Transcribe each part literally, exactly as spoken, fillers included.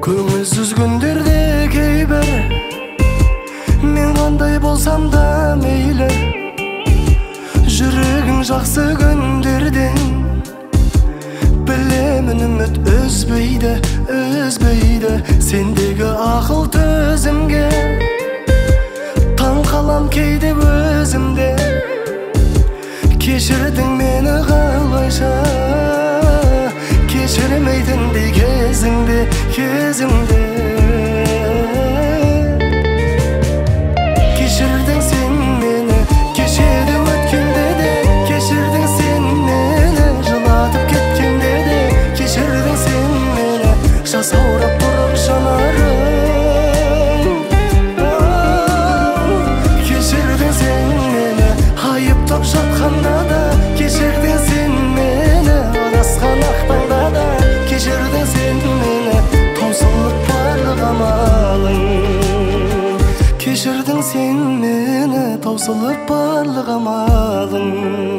Көңілсіз күндерде кейбір мен қандай болсам да мейлі, жүрегің жақсы күндерден білемін үміт үзбейді, үзбейді. Сендегі ақыл төзімге таң қалам кейде өзімде. Кешірдің мені қалайша, кешірмейтіндей кезіңде, кезіңде. Кешірдің сен мені кешеді өткенде де, кешірдің сен мені жылатып кеткенде де, кешірдің сен мені жасаурап тұрып жанарым. Кешірдің сен мені айыптап жатқанда да, кешірдің сен мені адасқан ақтаңда да, кешірдің сен мені таусылып барлық амалың. Кешірдің сен мені таусылып барлық амалың.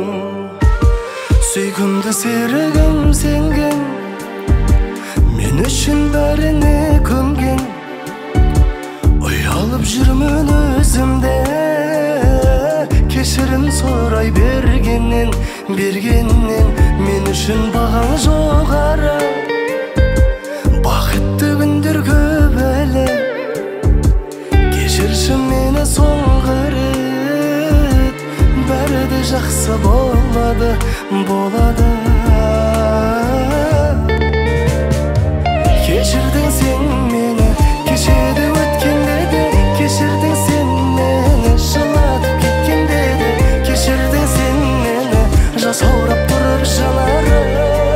Сүйкімді серігім сенген, мен үшін бәріне көнген. Ұялып жүрмін өзімде, кешірім сұрай бергеннен, бергеннен. Мен үшін бағаң жоғары, бақытты күндер көп әлі. Кешірші мені соңғы рет, бәрі де жақсы болады, болады. Кешірдің сен мені кешеді өткенде де, кешірдің сен мені жылатып кеткенде де, кешірдің сен мені жасаурап тұрып жанарым.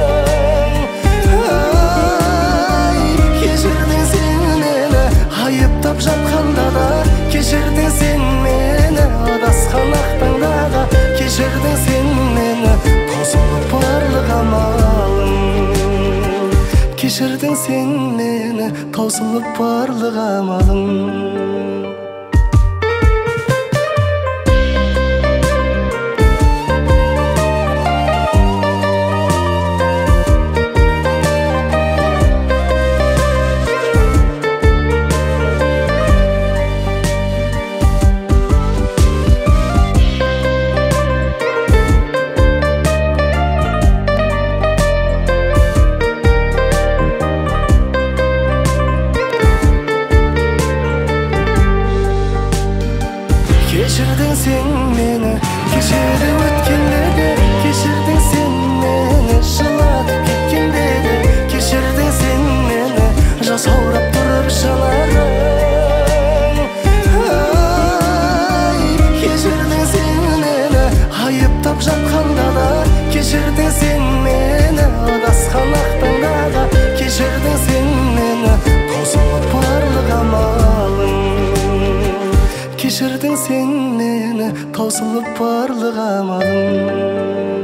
Кешірдің сен мені айыптап жатқанда да, кешірдің сен мені адасқан ақтаңда да, кешірдің сен мені таусылып барлық амалың. Кешірдің сен мені таусылып барлық амалың. Кешірдің сен мені кешеді өткенде де, кешірдің сен мені жылатып кеткенде де, кешірдің сен мені жасаурап тұрып жанарым. Кешірдің сен мені айыптап жатқанда да, кешірдің сен мені адасқан ақтаңда да, кешірдің сен мені таусылып барлық амалың. Кешірдің сен мені таусылып барлық амалың.